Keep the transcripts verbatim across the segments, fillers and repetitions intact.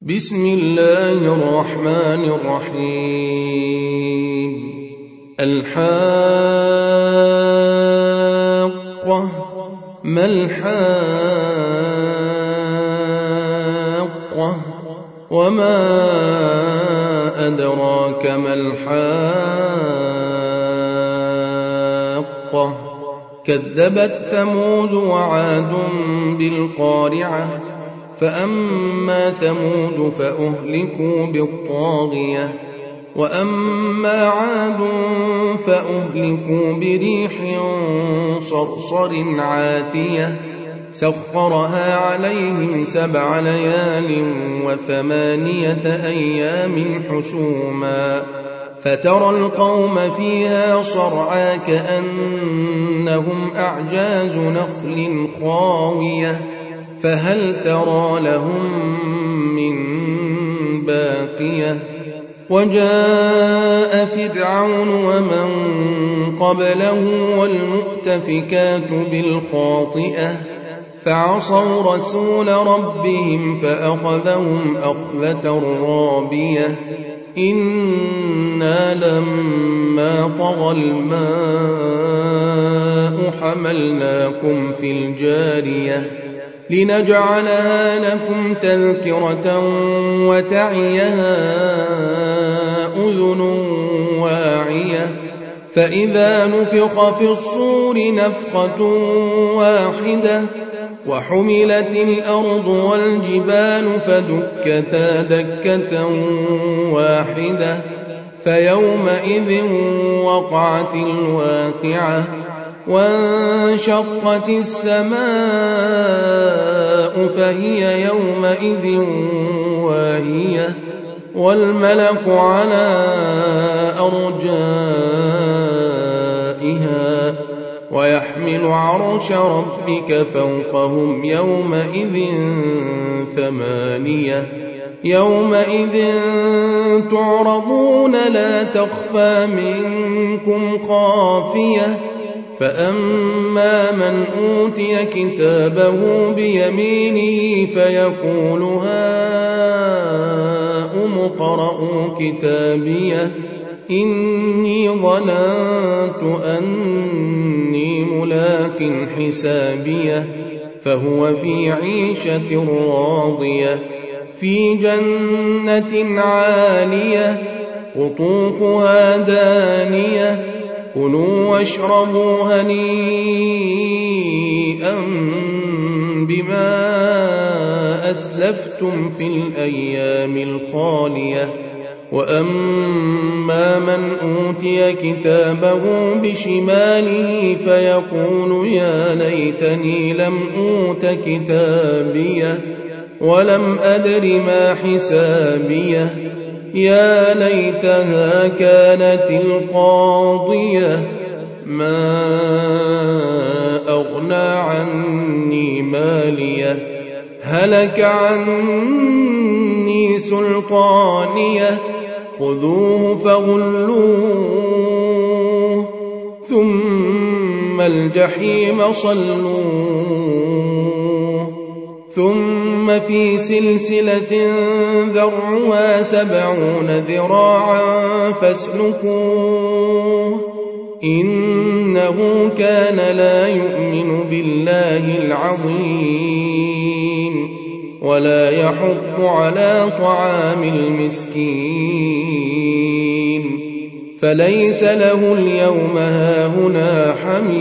بسم الله الرحمن الرحيم. الحاقة ما الحاقة وما أدراك ما الحاقة كذبت ثمود وعاد بالقارعة فأما ثمود فأهلكوا بالطاغية وأما عاد فأهلكوا بريح صرصر عاتية سخرها عليهم سبع ليال وثمانية أيام حسوما فترى القوم فيها صرعى كأنهم أعجاز نخل خاوية فهل ترى لهم من باقية وجاء فرعون ومن قبله والمؤتفكات بالخاطئة فعصوا رسول ربهم فأخذهم أخذة رابية إنا لما طغى الماء حملناكم في الجارية لنجعلها لكم تذكرة وتعيها أذن واعية فإذا نفخ في الصور نفخة واحدة وحملت الأرض والجبال فدكتا دكة واحدة فيومئذ وقعت الواقعة وانشقت السماء فهي يومئذ واهية والملك على أرجائها ويحمل عرش ربك فوقهم يومئذ ثمانية يومئذ تعرضون لا تخفى منكم خافية فأما من أوتي كتابه بيمينه فيقول هاؤم اقرءوا كتابيه إني ظننت أني ملاق حسابيه فهو في عيشة راضية في جنة عالية قطوفها دانية كلوا واشربوا هنيئا بما أسلفتم في الأيام الخالية وأما من أوتي كتابه بشماله فيقول يا ليتني لم أوت كتابيه ولم أدر ما حسابيه يا ليتها كانت القاضية ما أغنى عني ماليه هلك عني سلطانيه خذوه فغلوه ثم الجحيم صلوه ثم في سلسلة ذرعها سبعون ذراعا فاسلكوه إنه كان لا يؤمن بالله العظيم ولا يحض على طعام المسكين فليس له اليوم هاهنا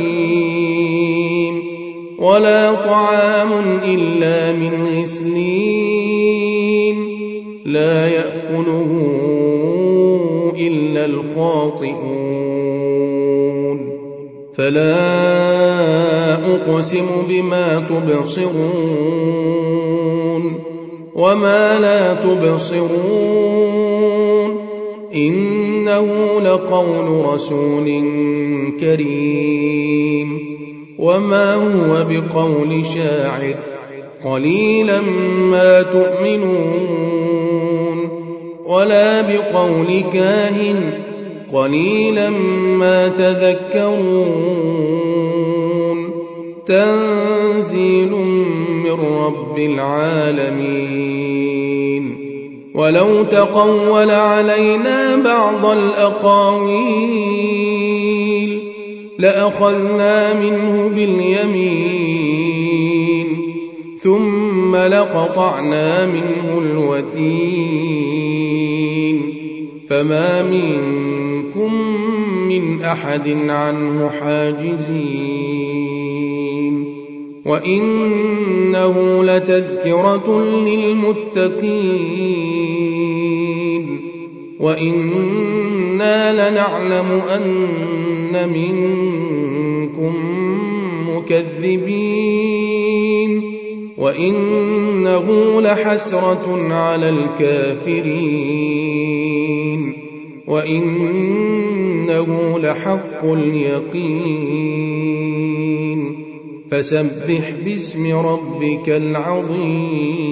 حميم ولا طعام إلا من غسلين لا يأكله إلا الخاطئون فلا أقسم بما تبصرون وما لا تبصرون إنه لقول رسول كريم وما هو بقول شاعر قليلا ما تؤمنون ولا بقول كاهن قليلا ما تذكرون تنزيل من رب العالمين. ولو تقول علينا بعض الأقاويل لأخذنا منه باليمين ثم لقطعنا منه الوتين فما منكم من أحد عنه حاجزين وإنه لتذكرة للمتقين وإنا لنعلم أن منكم مكذبين وإنه لحسرة على الكافرين وإنه لحق اليقين فسبح باسم ربك العظيم.